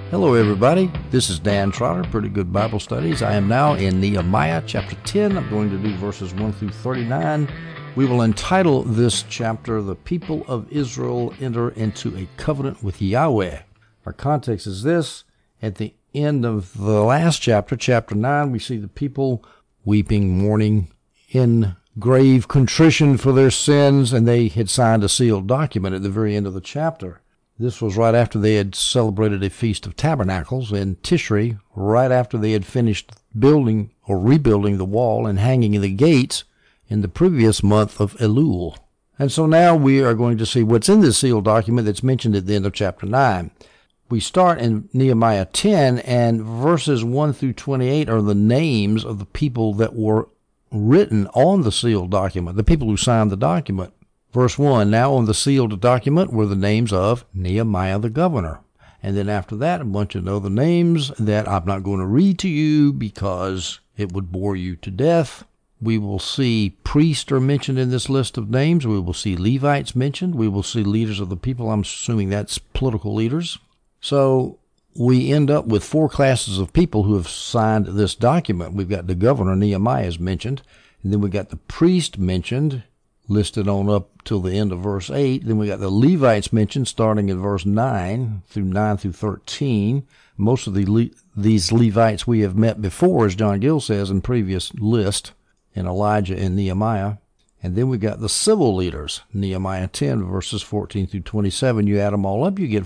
Hello everybody, this is Dan Trotter, Pretty Good Bible Studies. I am now in Nehemiah chapter 10. I'm going to do verses 1 through 39. We will entitle this chapter, The People of Israel Enter into a Covenant with Yahweh. Our context is this: at the end of the last chapter, chapter 9, we see the people weeping, mourning, in grave contrition for their sins, and they had signed a sealed document at the very end of the chapter. This was right after they had celebrated a Feast of Tabernacles in Tishri, right after they had finished building or rebuilding the wall and hanging the gates in the previous month of Elul. And so now we are going to see what's in this sealed document that's mentioned at the end of chapter 9. We start in Nehemiah 10, and verses 1 through 28 are the names of the people that were written on the sealed document, the people who signed the document. Verse 1, now on the sealed document were the names of Nehemiah the governor. And then after that, a bunch of other names that I'm not going to read to you because it would bore you to death. We will see priests are mentioned in this list of names. We will see Levites mentioned. We will see leaders of the people. I'm assuming that's political leaders. So we end up with four classes of people who have signed this document. We've got the governor, Nehemiah, is mentioned. And then we got the priest mentioned, listed on up till the end of verse 8. Then we got the Levites mentioned starting in verse 9 through 13. Most of these Levites we have met before, as John Gill says in previous list, in Elijah and Nehemiah. And then we got the civil leaders, Nehemiah 10, verses 14 through 27. You add them all up, you get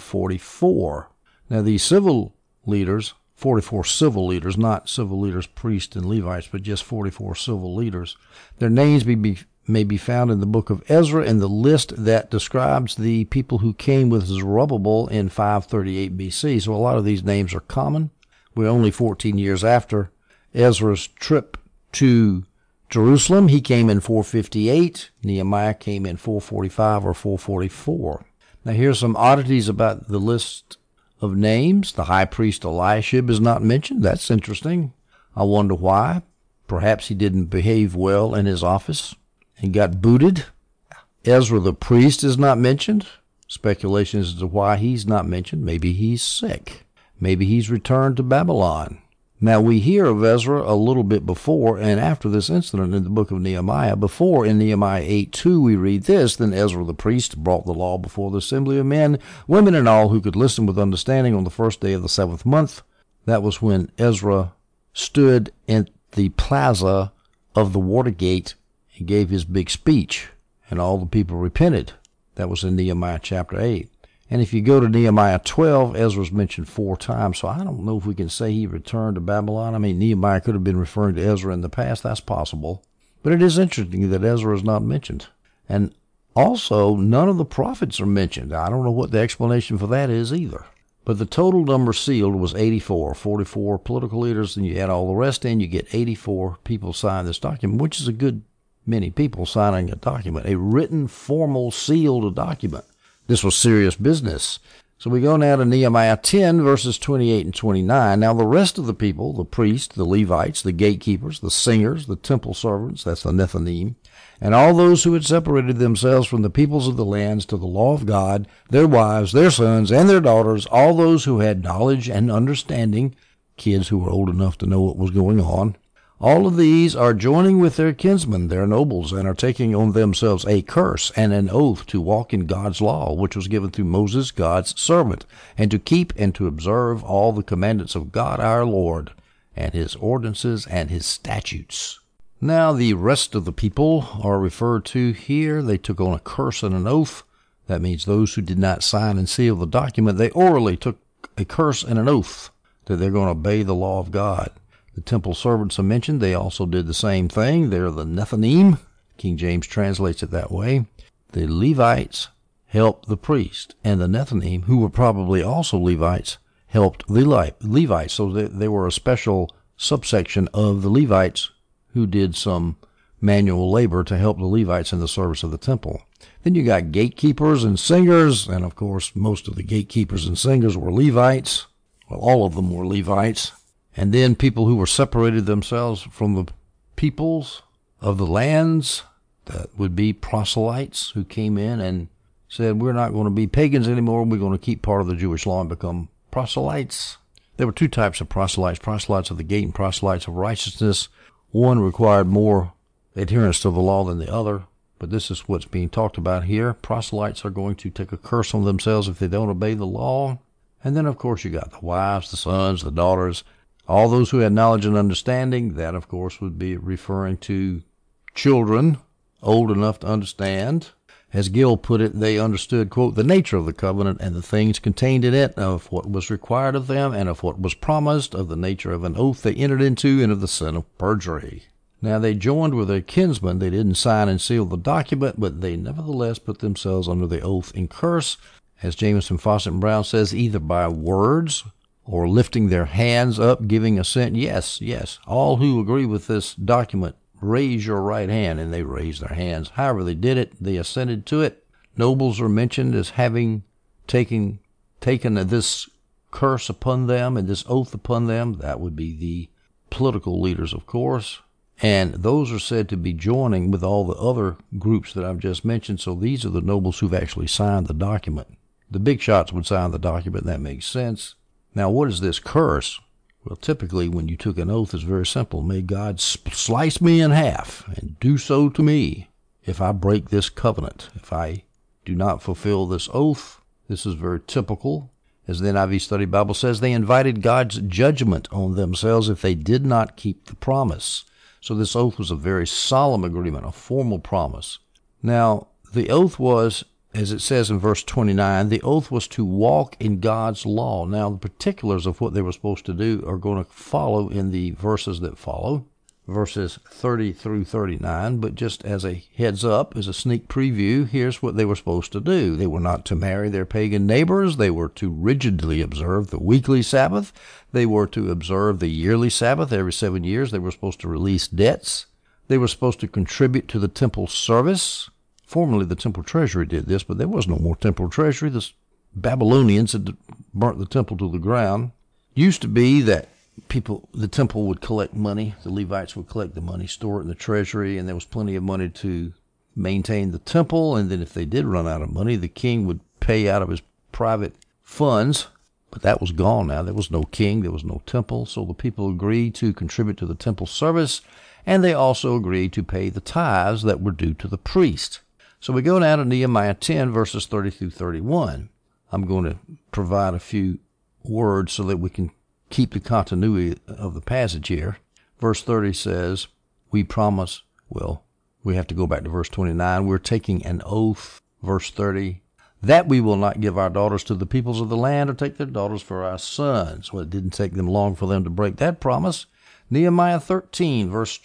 44. Now these civil leaders, 44 civil leaders, not civil leaders, priests, and Levites, but just 44 civil leaders. Their names may be found in the book of Ezra in the list that describes the people who came with Zerubbabel in 538 BC. So a lot of these names are common. We're only 14 years after Ezra's trip to Jerusalem. He came in 458. Nehemiah came in 445 or 444. Now here's some oddities about the list of names. The high priest Eliashib is not mentioned. That's interesting. I wonder why. Perhaps he didn't behave well in his office and got booted. Ezra the priest is not mentioned. Speculation as to why he's not mentioned. Maybe he's sick. Maybe he's returned to Babylon. Now we hear of Ezra a little bit before and after this incident in the book of Nehemiah. Before, in Nehemiah 8:2, we read this: Then Ezra the priest brought the law before the assembly of men, women, and all who could listen with understanding on the first day of the 7th month. That was when Ezra stood in the plaza of the Watergate. He gave his big speech, and all the people repented. That was in Nehemiah chapter 8. And if you go to Nehemiah 12, Ezra's mentioned 4 times, so I don't know if we can say he returned to Babylon. I mean, Nehemiah could have been referring to Ezra in the past. That's possible. But it is interesting that Ezra is not mentioned. And also, none of the prophets are mentioned. I don't know what the explanation for that is either. But the total number sealed was 84, 44 political leaders, and you add all the rest in, you get 84 people signed this document, which is a good many people signing a document, a written, formal, sealed document. This was serious business. So we go now to Nehemiah 10, verses 28 and 29. Now the rest of the people, the priests, the Levites, the gatekeepers, the singers, the temple servants, that's the Nethinim, and all those who had separated themselves from the peoples of the lands to the law of God, their wives, their sons, and their daughters, all those who had knowledge and understanding, kids who were old enough to know what was going on, all of these are joining with their kinsmen, their nobles, and are taking on themselves a curse and an oath to walk in God's law, which was given through Moses, God's servant, and to keep and to observe all the commandments of God our Lord, and his ordinances and his statutes. Now the rest of the people are referred to here. They took on a curse and an oath. That means those who did not sign and seal the document, they orally took a curse and an oath that they're going to obey the law of God. The temple servants are mentioned. They also did the same thing. They're the Nethinim. King James translates it that way. The Levites helped the priest, and the Nethinim, who were probably also Levites, helped the Levites. So they were a special subsection of the Levites who did some manual labor to help the Levites in the service of the temple. Then you got gatekeepers and singers, and of course most of the gatekeepers and singers were Levites. Well, all of them were Levites. And then people who were separated themselves from the peoples of the lands, that would be proselytes who came in and said, we're not going to be pagans anymore. We're going to keep part of the Jewish law and become proselytes. There were two types of proselytes, proselytes of the gate and proselytes of righteousness. One required more adherence to the law than the other, but this is what's being talked about here. Proselytes are going to take a curse on themselves if they don't obey the law. And then, of course, you got the wives, the sons, the daughters, all those who had knowledge and understanding. That, of course, would be referring to children old enough to understand. As Gill put it, they understood, quote, the nature of the covenant and the things contained in it, of what was required of them, and of what was promised, of the nature of an oath they entered into, and of the sin of perjury. Now they joined with their kinsmen. They didn't sign and seal the document, but they nevertheless put themselves under the oath and curse, as Jameson, Fawcett, and Brown says, either by words or lifting their hands up, giving assent. Yes, yes, all who agree with this document, raise your right hand, and they raised their hands. However they did it, they assented to it. Nobles are mentioned as having taken this curse upon them and this oath upon them. That would be the political leaders, of course. And those are said to be joining with all the other groups that I've just mentioned. So these are the nobles who've actually signed the document. The big shots would sign the document. That makes sense. Now, what is this curse? Well, typically, when you took an oath, it's very simple. May God slice me in half and do so to me if I break this covenant, if I do not fulfill this oath. This is very typical. As the NIV Study Bible says, they invited God's judgment on themselves if they did not keep the promise. So this oath was a very solemn agreement, a formal promise. Now, the oath was, as it says in verse 29, the oath was to walk in God's law. Now, the particulars of what they were supposed to do are going to follow in the verses that follow, verses 30 through 39. But just as a heads up, as a sneak preview, here's what they were supposed to do. They were not to marry their pagan neighbors. They were to rigidly observe the weekly Sabbath. They were to observe the yearly Sabbath every 7 years. They were supposed to release debts. They were supposed to contribute to the temple service. Formerly, the temple treasury did this, but there was no more temple treasury. The Babylonians had burnt the temple to the ground. Used to be that the temple would collect money. The Levites would collect the money, store it in the treasury, and there was plenty of money to maintain the temple. And then if they did run out of money, the king would pay out of his private funds. But that was gone now. There was no king. There was no temple. So the people agreed to contribute to the temple service, and they also agreed to pay the tithes that were due to the priest. So we go down to Nehemiah 10, verses 30 through 31. I'm going to provide a few words so that we can keep the continuity of the passage here. Verse 30 says, we promise, well, we have to go back to verse 29. We're taking an oath, verse 30, that we will not give our daughters to the peoples of the land or take their daughters for our sons. Well, it didn't take them long for them to break that promise. Nehemiah 13, verse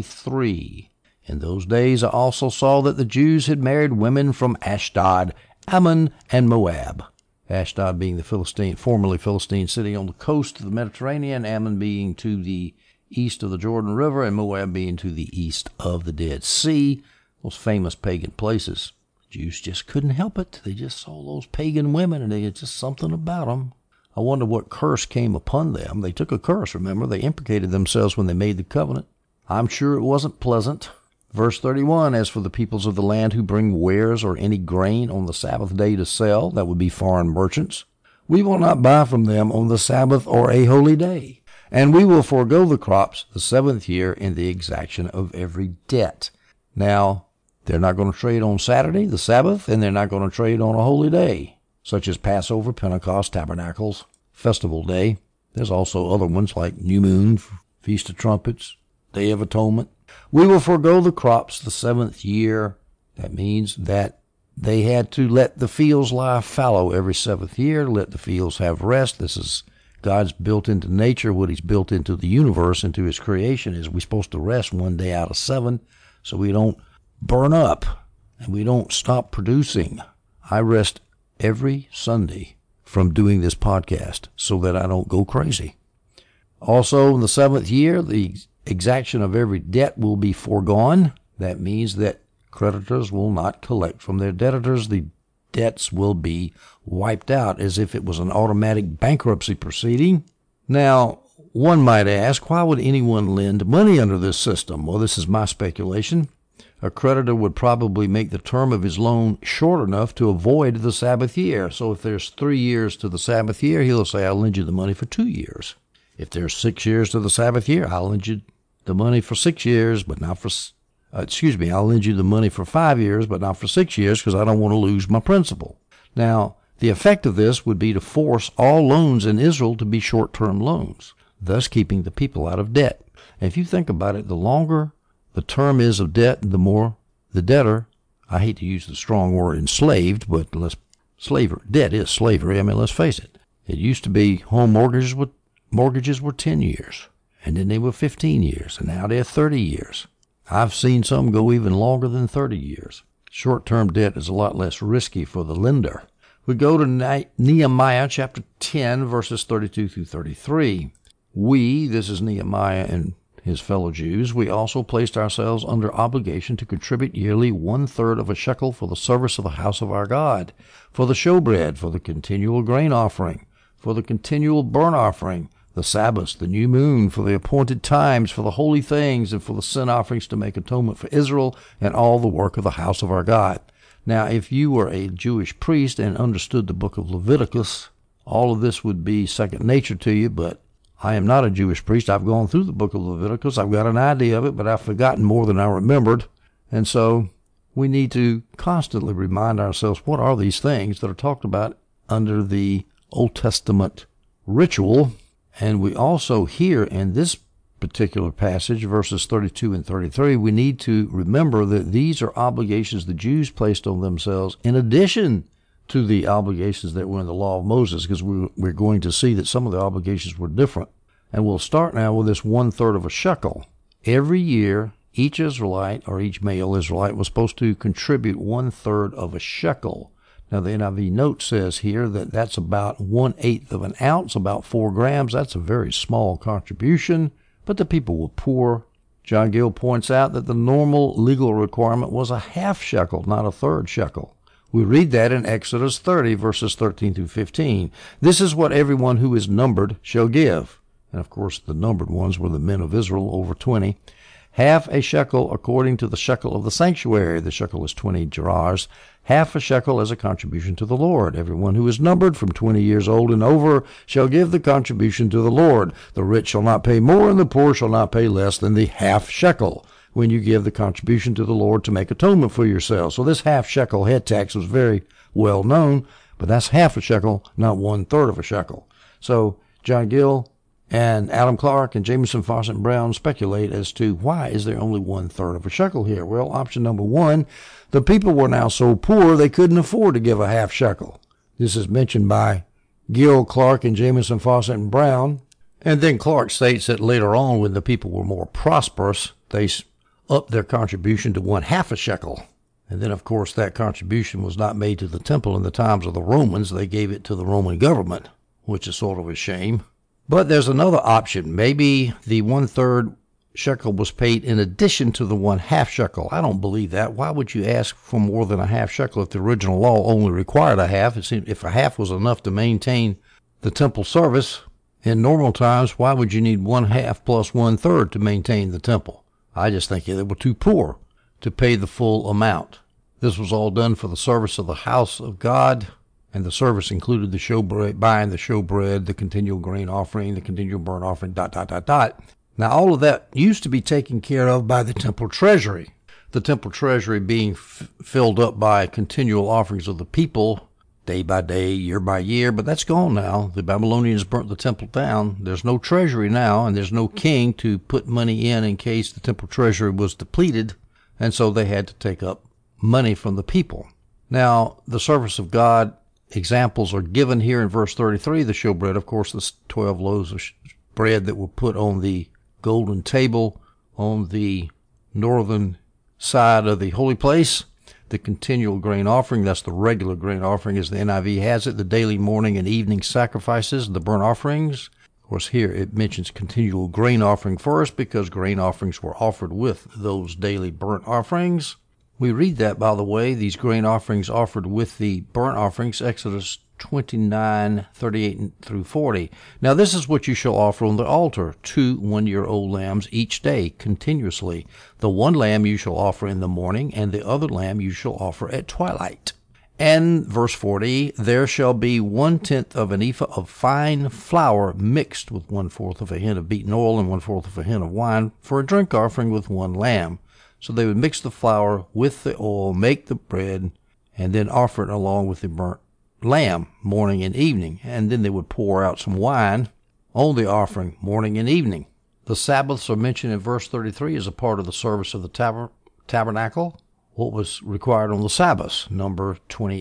23. In those days I also saw that the Jews had married women from Ashdod, Ammon, and Moab. Ashdod being the formerly Philistine city on the coast of the Mediterranean, Ammon being to the east of the Jordan River, and Moab being to the east of the Dead Sea, those famous pagan places. The Jews just couldn't help it. They just saw those pagan women, and they had just something about them. I wonder what curse came upon them. They took a curse, remember. They imprecated themselves when they made the covenant. I'm sure it wasn't pleasant. Verse 31, as for the peoples of the land who bring wares or any grain on the Sabbath day to sell, that would be foreign merchants, we will not buy from them on the Sabbath or a holy day, and we will forego the crops the 7th year in the exaction of every debt. Now, they're not going to trade on Saturday, the Sabbath, and they're not going to trade on a holy day, such as Passover, Pentecost, Tabernacles, Festival Day. There's also other ones like New Moon, Feast of Trumpets, Day of Atonement. We will forego the crops the 7th year. That means that they had to let the fields lie fallow every 7th year, let the fields have rest. This is God's built into nature, what he's built into the universe, into his creation, is we're supposed to rest one day out of 7 so we don't burn up and we don't stop producing. I rest every Sunday from doing this podcast so that I don't go crazy. Also, in the 7th year, the exaction of every debt will be foregone. That means that creditors will not collect from their debtors. The debts will be wiped out as if it was an automatic bankruptcy proceeding. Now, one might ask, why would anyone lend money under this system? Well, this is my speculation. a creditor would probably make the term of his loan short enough to avoid the Sabbath year. So if there's 3 years to the Sabbath year, he'll say, I'll lend you the money for 2 years. If there's 6 years to the Sabbath year, I'll lend you the money for 6 years, but not for, I'll lend you the money for 5 years, but not for 6 years because I don't want to lose my principal. Now, the effect of this would be to force all loans in Israel to be short-term loans, thus keeping the people out of debt. And if you think about it, the longer the term is of debt, the more the debtor, I hate to use the strong word enslaved, but debt is slavery. I mean, let's face it. It used to be home mortgages were 10 years, and then they were 15 years, and now they're 30 years. I've seen some go even longer than 30 years. Short-term debt is a lot less risky for the lender. We go to Nehemiah chapter 10, verses 32 through 33. This is Nehemiah and his fellow Jews, we also placed ourselves under obligation to contribute yearly 1/3 of a shekel for the service of the house of our God, for the showbread, for the continual grain offering, for the continual burnt offering, the Sabbaths, the new moon, for the appointed times, for the holy things, and for the sin offerings to make atonement for Israel, and all the work of the house of our God. Now, if you were a Jewish priest and understood the book of Leviticus, all of this would be second nature to you, but I am not a Jewish priest. I've gone through the book of Leviticus. I've got an idea of it, but I've forgotten more than I remembered. And so we need to constantly remind ourselves, what are these things that are talked about under the Old Testament ritual? And we also hear in this particular passage, verses 32 and 33, we need to remember that these are obligations the Jews placed on themselves in addition to the obligations that were in the law of Moses, because we're going to see that some of the obligations were different. And we'll start now with this 1/3 of a shekel. Every year, each Israelite or each male Israelite was supposed to contribute 1/3 of a shekel. Now, the NIV note says here that that's about 1/8 of an ounce, about 4 grams. That's a very small contribution, but the people were poor. John Gill points out that the normal legal requirement was a half shekel, not a third shekel. We read that in Exodus 30, verses 13 through 15. This is what everyone who is numbered shall give. And, of course, the numbered ones were the men of Israel, over 20. Half a shekel according to the shekel of the sanctuary. The shekel is 20 gerahs. Half a shekel as a contribution to the Lord. Everyone who is numbered from 20 years old and over shall give the contribution to the Lord. The rich shall not pay more, and the poor shall not pay less than the half shekel when you give the contribution to the Lord to make atonement for yourselves. So this half shekel head tax was very well known, but that's half a shekel, not 1/3 of a shekel. So John Gill and Adam Clark and Jamieson, Fausset, and Brown speculate as to why is there only 1/3 of a shekel here. Well, option number one, the people were now so poor they couldn't afford to give a half shekel. This is mentioned by Gill, Clark, and Jamieson, Fausset, and Brown. And then Clark states that later on, when the people were more prosperous, they upped their contribution to 1/2 a shekel. And then, of course, that contribution was not made to the temple in the times of the Romans. They gave it to the Roman government, which is sort of a shame. But there's another option. Maybe the 1/3 shekel was paid in addition to the 1/2 shekel. I don't believe that. Why would you ask for more than a half shekel if the original law only required a half? It seemed if a half was enough to maintain the temple service in normal times, why would you need 1/2 plus 1/3 to maintain the temple? I just think they were too poor to pay the full amount. This was all done for the service of the house of God, and the service included the showbread, buying the showbread, the continual grain offering, the continual burnt offering, ... Now, all of that used to be taken care of by the temple treasury. The temple treasury being filled up by continual offerings of the people, day by day, year by year, but that's gone now. The Babylonians burnt the temple down. There's no treasury now, and there's no king to put money in case the temple treasury was depleted, and so they had to take up money from the people. Now, the service of God examples are given here in verse 33. The showbread, of course, the 12 loaves of bread that were put on the golden table on the northern side of the holy place. The continual grain offering, that's the regular grain offering as the NIV has it, the daily morning and evening sacrifices, the burnt offerings. Of course, here it mentions continual grain offering first because grain offerings were offered with those daily burnt offerings. We read that, by the way, these grain offerings offered with the burnt offerings, Exodus 29:38 through 40. Now this is what you shall offer on the altar, 2 one-year-old lambs each day, continuously. The one lamb you shall offer in the morning, and the other lamb you shall offer at twilight. And verse 40, there shall be 1/10 of an ephah of fine flour mixed with 1/4 of a hin of beaten oil and 1/4 of a hin of wine for a drink offering with one lamb. So they would mix the flour with the oil, make the bread, and then offer it along with the burnt lamb morning and evening. And then they would pour out some wine on the offering morning and evening. The Sabbaths are mentioned in verse 33 as a part of the service of the tabernacle. What was required on the Sabbaths, Numbers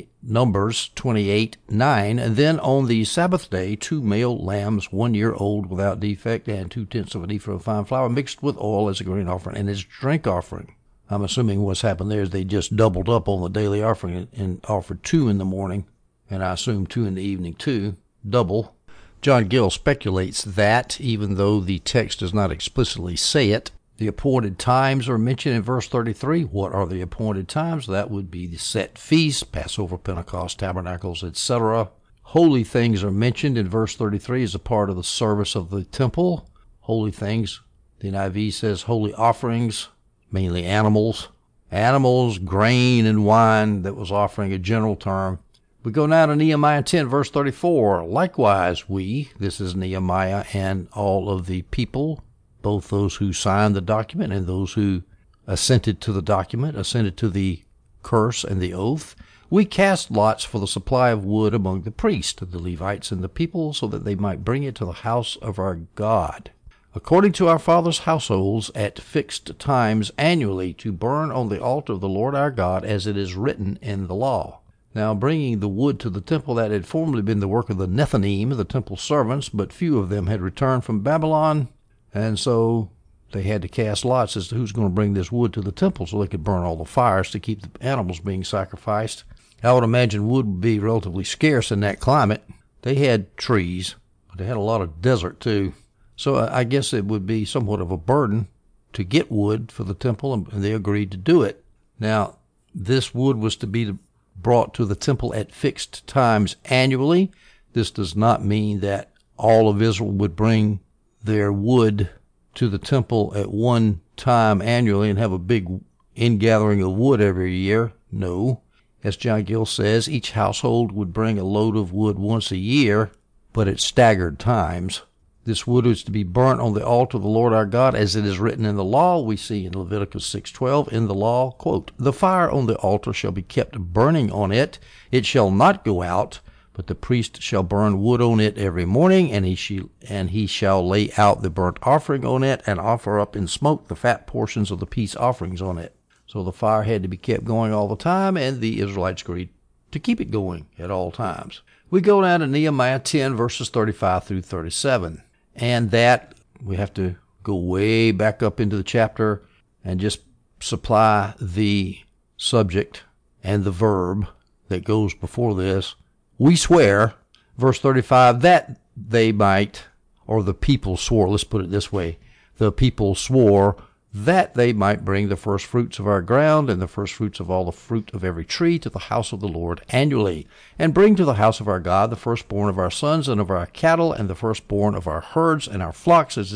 28:9, and then on the Sabbath day, 2 male lambs, 1 year old without defect, and 2/10 of an ephah of fine flour mixed with oil as a grain offering and as drink offering. I'm assuming what's happened there is they just doubled up on the daily offering and offered 2 in the morning, and I assume 2 in the evening too, double. John Gill speculates that, even though the text does not explicitly say it, the appointed times are mentioned in verse 33. What are the appointed times? That would be the set feasts, Passover, Pentecost, Tabernacles, etc. Holy things are mentioned in verse 33 as a part of the service of the temple. Holy things, the NIV says holy offerings, mainly animals. Animals, grain, and wine, that was offering, a general term. We go now to Nehemiah 10, verse 34. Likewise, this is Nehemiah and all of the people, both those who signed the document and those who assented to the document, assented to the curse and the oath, we cast lots for the supply of wood among the priests, the Levites, and the people, so that they might bring it to the house of our God, according to our fathers' households, at fixed times annually, to burn on the altar of the Lord our God, as it is written in the law. Now, bringing the wood to the temple, that had formerly been the work of the Nethinim, the temple servants, but few of them had returned from Babylon, and so they had to cast lots as to who's going to bring this wood to the temple so they could burn all the fires to keep the animals being sacrificed. I would imagine wood would be relatively scarce in that climate. They had trees, but they had a lot of desert too. So I guess it would be somewhat of a burden to get wood for the temple, and they agreed to do it. Now, this wood was to be brought to the temple at fixed times annually. This does not mean that all of Israel would bring their wood to the temple at one time annually and have a big ingathering of wood every year. No. As John Gill says, each household would bring a load of wood once a year, but at staggered times. This wood is to be burnt on the altar of the Lord our God, as it is written in the law. We see in Leviticus 6:12 in the law, quote, the fire on the altar shall be kept burning on it. It shall not go out, but the priest shall burn wood on it every morning, and he shall lay out the burnt offering on it, and offer up in smoke the fat portions of the peace offerings on it. So the fire had to be kept going all the time, and the Israelites agreed to keep it going at all times. We go down to Nehemiah 10, verses 35 through 37. And that, we have to go way back up into the chapter and just supply the subject and the verb that goes before this. We swear, verse 35, that they might, or the people swore, let's put it this way, the people swore that they might bring the first fruits of our ground and the first fruits of all the fruit of every tree to the house of the Lord annually, and bring to the house of our God the firstborn of our sons and of our cattle, and the firstborn of our herds and our flocks, as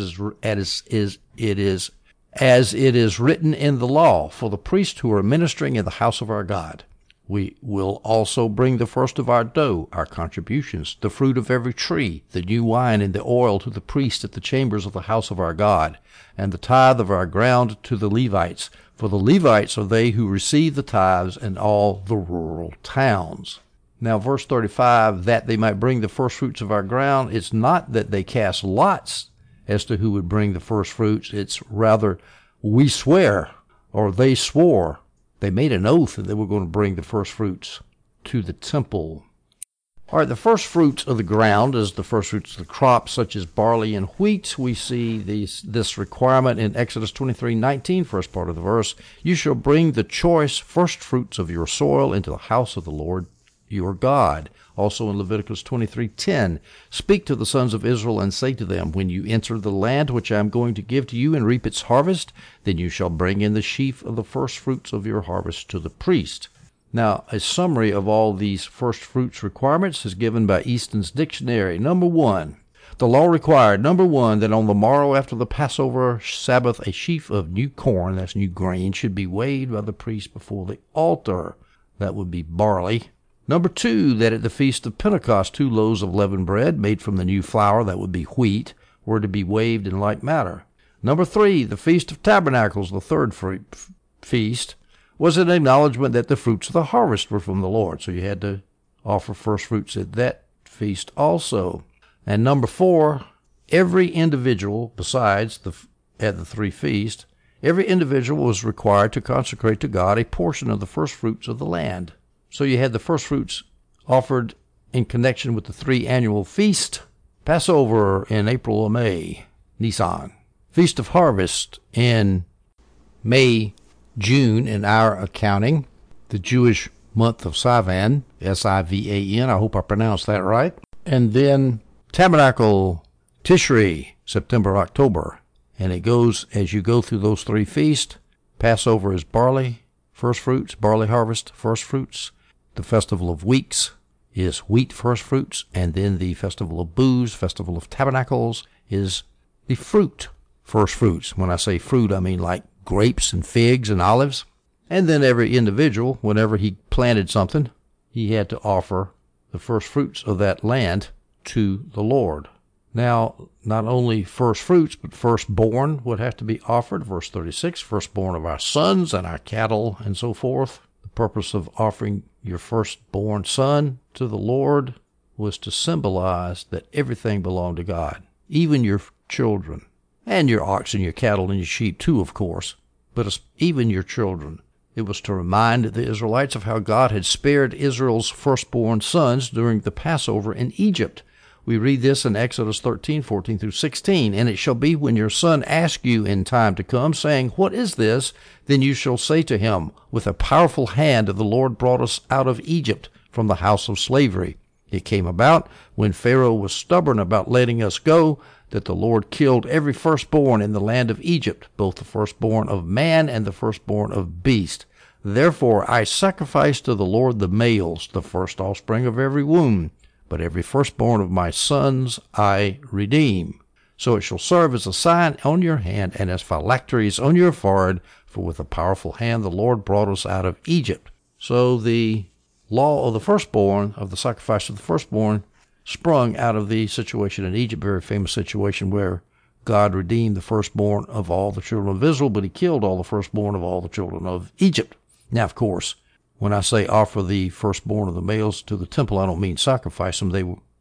it is written in the law, for the priests who are ministering in the house of our God. We will also bring the first of our dough, our contributions, the fruit of every tree, the new wine and the oil to the priest at the chambers of the house of our God, and the tithe of our ground to the Levites. For the Levites are they who receive the tithes in all the rural towns. Now, verse 35, that they might bring the first fruits of our ground, it's not that they cast lots as to who would bring the first fruits. It's rather, we swear, or they swore. They made an oath that they were going to bring the first fruits to the temple. All right, the first fruits of the ground is the first fruits of the crops, such as barley and wheat. We see this requirement in Exodus 23:19, first part of the verse. You shall bring the choice first fruits of your soil into the house of the Lord your God. Also in Leviticus 23:10, speak to the sons of Israel and say to them, when you enter the land which I am going to give to you and reap its harvest, then you shall bring in the sheaf of the first fruits of your harvest to the priest. Now, a summary of all these first fruits requirements is given by Easton's Dictionary. Number 1, the law required, number 1, that on the morrow after the Passover Sabbath, a sheaf of new corn, that's new grain, should be weighed by the priest before the altar. That would be barley. Number 2, that at the Feast of Pentecost 2 loaves of leavened bread made from the new flour, that would be wheat, were to be weighed in like manner. Number 3, the Feast of Tabernacles, the third feast, was an acknowledgement that the fruits of the harvest were from the Lord. So you had to offer first fruits at that feast also. And number 4, every individual, besides at the 3 feasts, every individual was required to consecrate to God a portion of the first fruits of the land. So you had the first fruits offered in connection with the 3 annual feasts: Passover in April or May, Nisan; Feast of Harvest in May, June in our accounting, the Jewish month of Sivan, S-I-V-A-N, I hope I pronounced that right; and then Tabernacle, Tishri, September, October. And it goes, as you go through those 3 feasts, Passover is barley, first fruits, barley harvest, first fruits. The Festival of Weeks is wheat first fruits, and then the Festival of Booths, Festival of Tabernacles, is the fruit first fruits. When I say fruit, I mean like grapes and figs and olives. And then every individual, whenever he planted something, he had to offer the first fruits of that land to the Lord. Now, not only first fruits, but firstborn would have to be offered. Verse 36, firstborn of our sons and our cattle and so forth. The purpose of offering your firstborn son to the Lord was to symbolize that everything belonged to God, even your children, and your oxen, your cattle, and your sheep too, of course, but even your children. It was to remind the Israelites of how God had spared Israel's firstborn sons during the Passover in Egypt. We read this in Exodus 13:14 through 16. And it shall be when your son asks you in time to come, saying, what is this? Then you shall say to him, with a powerful hand the Lord brought us out of Egypt from the house of slavery. It came about, when Pharaoh was stubborn about letting us go, that the Lord killed every firstborn in the land of Egypt, both the firstborn of man and the firstborn of beast. Therefore I sacrifice to the Lord the males, the first offspring of every womb. But every firstborn of my sons I redeem. So it shall serve as a sign on your hand and as phylacteries on your forehead, for with a powerful hand the Lord brought us out of Egypt. So the law of the firstborn, of the sacrifice of the firstborn, sprung out of the situation in Egypt, very famous situation where God redeemed the firstborn of all the children of Israel, but he killed all the firstborn of all the children of Egypt. Now, of course, when I say offer the firstborn of the males to the temple, I don't mean sacrifice them.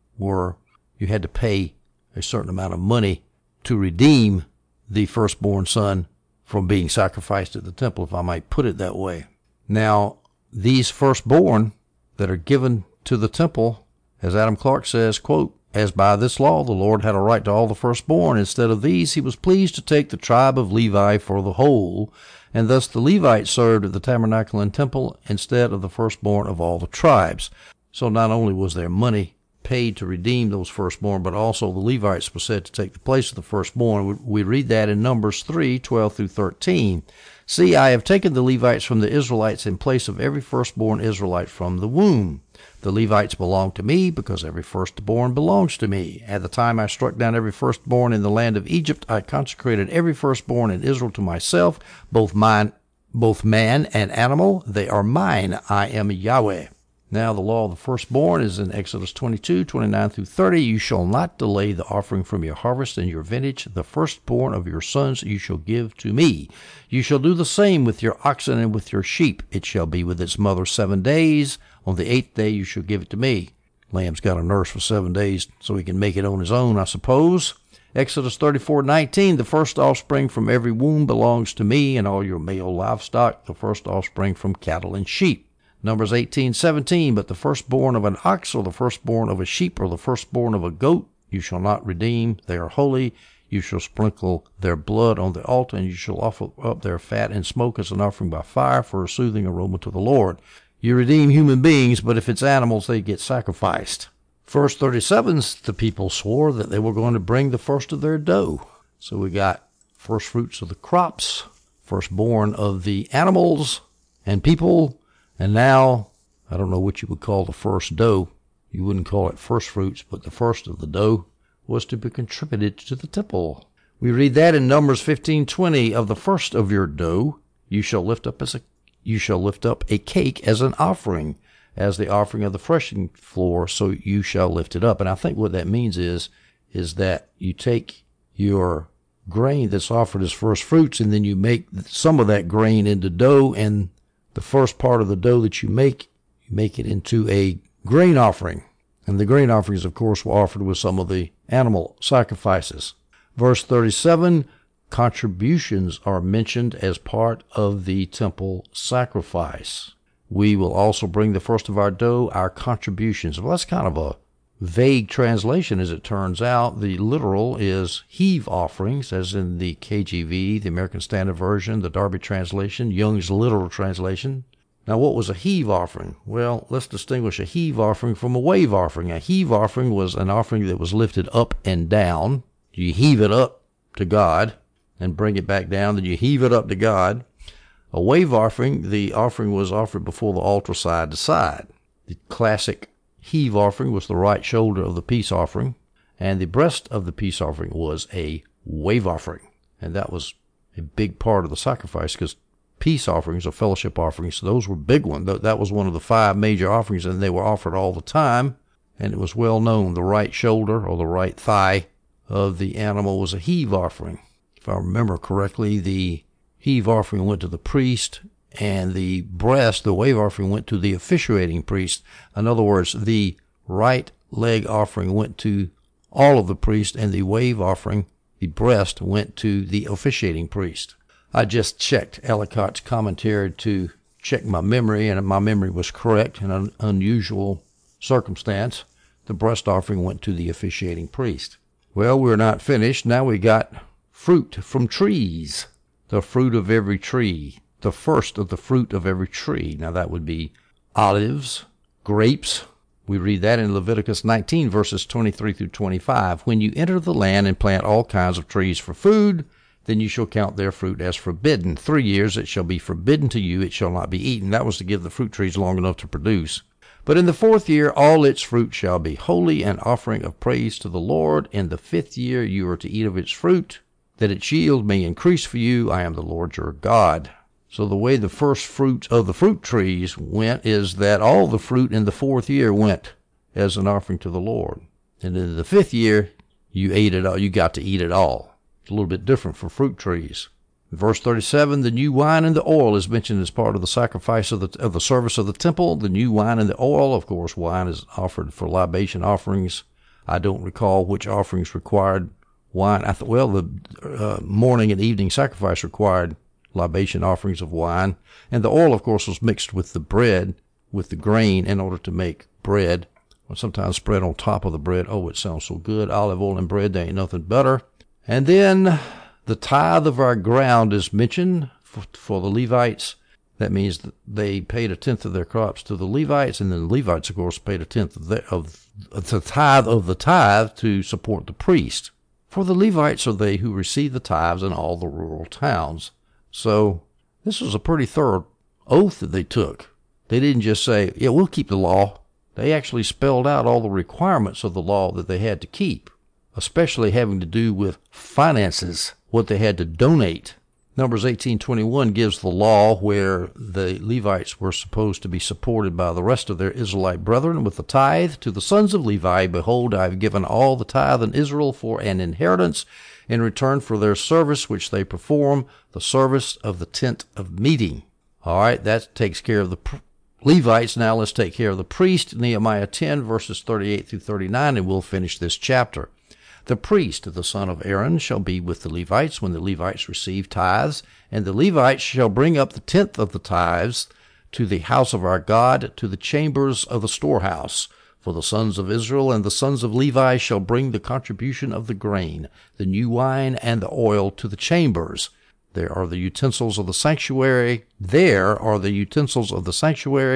You had to pay a certain amount of money to redeem the firstborn son from being sacrificed at the temple, if I might put it that way. Now, these firstborn that are given to the temple, as Adam Clarke says, quote, as by this law the Lord had a right to all the firstborn, instead of these he was pleased to take the tribe of Levi for the whole, and thus the Levites served at the tabernacle and temple instead of the firstborn of all the tribes. So not only was there money paid to redeem those firstborn, but also the Levites were said to take the place of the firstborn. We read that in Numbers 3:12 through 13. See, I have taken the Levites from the Israelites in place of every firstborn Israelite from the womb. The Levites belong to me because every firstborn belongs to me. At the time I struck down every firstborn in the land of Egypt, I consecrated every firstborn in Israel to myself, both man and animal. They are mine. I am Yahweh. Now the law of the firstborn is in Exodus 22:29 through 30. You shall not delay the offering from your harvest and your vintage. The firstborn of your sons you shall give to me. You shall do the same with your oxen and with your sheep. It shall be with its mother 7 days. On the 8th day you shall give it to me. Lamb's got to nurse for 7 days so he can make it on his own, I suppose. Exodus 34:19, the first offspring from every womb belongs to me, and all your male livestock, the first offspring from cattle and sheep. Numbers 18:17, but the firstborn of an ox or the firstborn of a sheep or the firstborn of a goat you shall not redeem. They are holy. You shall sprinkle their blood on the altar, and you shall offer up their fat and smoke as an offering by fire for a soothing aroma to the Lord. You redeem human beings, but if it's animals, they get sacrificed. Verse 37, the people swore that they were going to bring the first of their dough. So we got first fruits of the crops, firstborn of the animals and people, and now, I don't know what you would call the first dough. You wouldn't call it first fruits, but the first of the dough was to be contributed to the temple. We read that in Numbers 15:20, of the first of your dough you shall lift up a cake as an offering, as the offering of the threshing floor, so you shall lift it up. And I think what that means is that you take your grain that's offered as first fruits, and then you make some of that grain into dough, and the first part of the dough that you make it into a grain offering. And the grain offerings, of course, were offered with some of the animal sacrifices. Verse 37, contributions are mentioned as part of the temple sacrifice. We will also bring the first of our dough, our contributions. Well, that's kind of a vague translation, as it turns out. The literal is heave offerings, as in the KJV, the American Standard Version, the Darby translation, Young's literal translation. Now, what was a heave offering? Well, let's distinguish a heave offering from a wave offering. A heave offering was an offering that was lifted up and down. You heave it up to God and bring it back down, then you heave it up to God. A wave offering, the offering was offered before the altar side to side. The classic heave offering was the right shoulder of the peace offering, and the breast of the peace offering was a wave offering. And that was a big part of the sacrifice, because peace offerings or fellowship offerings, those were big ones. That was one of the 5 major offerings, and they were offered all the time, and it was well known. The right shoulder or the right thigh of the animal was a heave offering. If I remember correctly, the heave offering went to the priest, and the breast, the wave offering, went to the officiating priest. In other words, the right leg offering went to all of the priests, and the wave offering, the breast, went to the officiating priest. I just checked Ellicott's commentary to check my memory, and my memory was correct. In an unusual circumstance, the breast offering went to the officiating priest. Well, we're not finished. Now we got fruit from trees. The fruit of every tree. The first of the fruit of every tree. Now that would be olives, grapes. We read that in Leviticus 19, verses 23 through 25. When you enter the land and plant all kinds of trees for food, then you shall count their fruit as forbidden. 3 years it shall be forbidden to you, it shall not be eaten. That was to give the fruit trees long enough to produce. But in the 4th year all its fruit shall be holy, an offering of praise to the Lord. In the 5th year you are to eat of its fruit, that its yield may increase for you. I am the Lord your God. So the way the first fruit of the fruit trees went is that all the fruit in the 4th year went as an offering to the Lord. And in the 5th year, you ate it all. You got to eat it all. It's a little bit different for fruit trees. In verse 37, the new wine and the oil is mentioned as part of the sacrifice of the service of the temple. The new wine and the oil, of course, wine is offered for libation offerings. I don't recall which offerings required wine. The morning and evening sacrifice required libation offerings of wine. And the oil, of course, was mixed with the bread, with the grain, in order to make bread. Or sometimes spread on top of the bread. Oh, it sounds so good. Olive oil and bread, there ain't nothing better. And then the tithe of our ground is mentioned for the Levites. That means that they paid 1/10 of their crops to the Levites, and then the Levites, of course, paid 1/10 of the tithe to support the priest. For the Levites are they who receive the tithes in all the rural towns. So this was a pretty thorough oath that they took. They didn't just say, yeah, we'll keep the law. They actually spelled out all the requirements of the law that they had to keep, especially having to do with finances, what they had to donate. Numbers 18:21 gives the law where the Levites were supposed to be supported by the rest of their Israelite brethren with the tithe. To the sons of Levi, behold, I have given all the tithe in Israel for an inheritance in return for their service which they perform, the service of the tent of meeting. All right, that takes care of the Levites. Now let's take care of the priest. Nehemiah 10, verses 38 through 39, and we'll finish this chapter. The priest, the son of Aaron, shall be with the Levites when the Levites receive tithes, and the Levites shall bring up the 10th of the tithes to the house of our God, to the chambers of the storehouse. For the sons of Israel and the sons of Levi shall bring the contribution of the grain, the new wine, and the oil to the chambers. There are the utensils of the sanctuary, the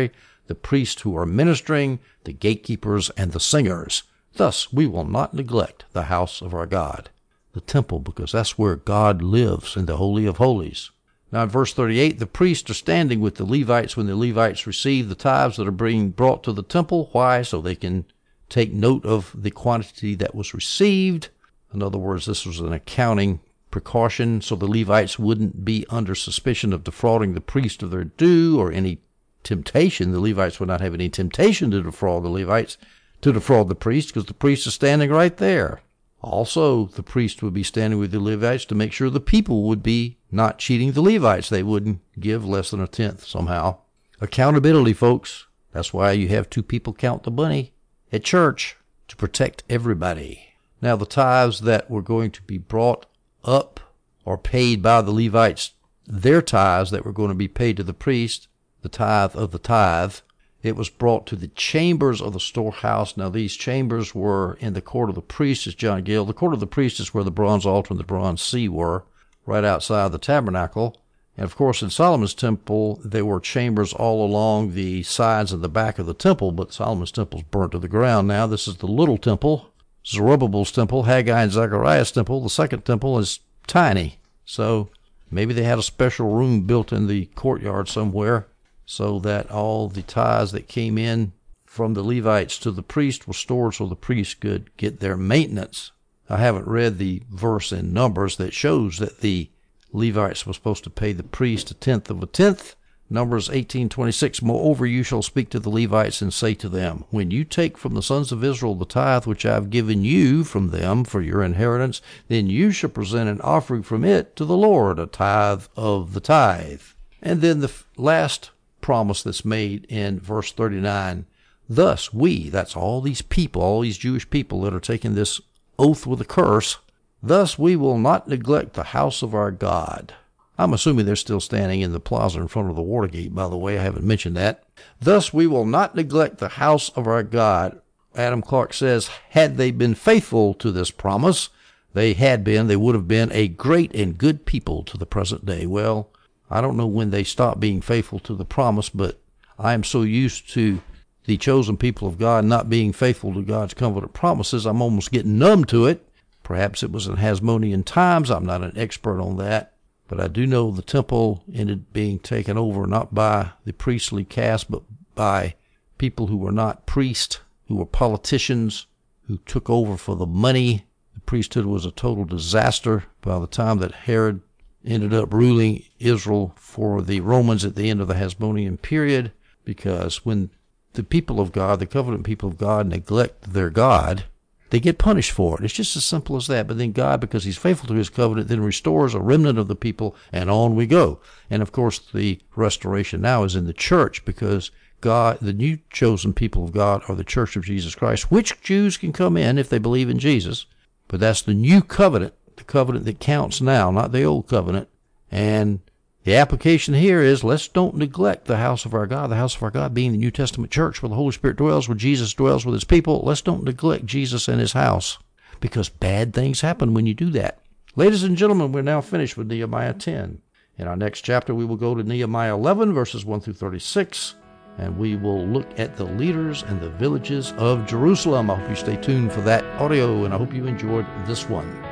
the priests who are ministering, the gatekeepers, and the singers. Thus we will not neglect the house of our God, the temple, because that's where God lives, in the Holy of Holies. Now in verse 38, the priests are standing with the Levites when the Levites receive the tithes that are being brought to the temple. Why? So they can take note of the quantity that was received. In other words, this was an accounting precaution so the Levites wouldn't be under suspicion of defrauding the priest of their due or any temptation. The Levites would not have any temptation to defraud the Levites, to defraud the priest, because the priest is standing right there. Also, the priest would be standing with the Levites to make sure the people would be not cheating the Levites. They wouldn't give less than a tenth somehow. Accountability, folks. That's why you have two people count the money at church, to protect everybody. Now, the tithes that were going to be brought up or paid by the Levites, their tithes that were going to be paid to the priest, the tithe of the tithe, it was brought to the chambers of the storehouse. Now, these chambers were in the court of the priest, as John Gill. The court of the priest is where the bronze altar and the bronze sea were, right outside the tabernacle. And, of course, in Solomon's temple, there were chambers all along the sides and the back of the temple, but Solomon's temple's burnt to the ground now. This is the little temple, Zerubbabel's temple, Haggai and Zechariah's temple. The second temple is tiny. So maybe they had a special room built in the courtyard somewhere so that all the tithes that came in from the Levites to the priest were stored so the priest could get their maintenance. I haven't read the verse in Numbers that shows that the Levites were supposed to pay the priest a tenth of a tenth. Numbers 18:26, moreover you shall speak to the Levites and say to them, when you take from the sons of Israel the tithe which I have given you from them for your inheritance, then you shall present an offering from it to the Lord, a tithe of the tithe. And then the last promise that's made in verse 39, thus we, that's all these people, all these Jewish people that are taking this oath with a curse, thus we will not neglect the house of our God. I'm assuming they're still standing in the plaza in front of the Watergate, by the way. I haven't mentioned that. Thus we will not neglect the house of our God. Adam Clarke says, had they been faithful to this promise, they would have been a great and good people to the present day. Well, I don't know when they stopped being faithful to the promise, but I am so used to the chosen people of God not being faithful to God's covenant promises, I'm almost getting numb to it. Perhaps it was in Hasmonean times. I'm not an expert on that. But I do know the temple ended being taken over not by the priestly caste, but by people who were not priests, who were politicians, who took over for the money. The priesthood was a total disaster by the time that Herod ended up ruling Israel for the Romans at the end of the Hasmonean period, because when the people of God, the covenant people of God, neglect their God, they get punished for it. It's just as simple as that. But then God, because he's faithful to his covenant, then restores a remnant of the people, and on we go. And of course, the restoration now is in the church, because God, the new chosen people of God, are the church of Jesus Christ, which Jews can come in if they believe in Jesus. But that's the new covenant, the covenant that counts now, not the old covenant. And the application here is, let's don't neglect the house of our God being the New Testament church where the Holy Spirit dwells, where Jesus dwells with his people. Let's don't neglect Jesus and his house, because bad things happen when you do that. Ladies and gentlemen, we're now finished with Nehemiah 10. In our next chapter, we will go to Nehemiah 11, verses 1 through 36, and we will look at the leaders and the villages of Jerusalem. I hope you stay tuned for that audio, and I hope you enjoyed this one.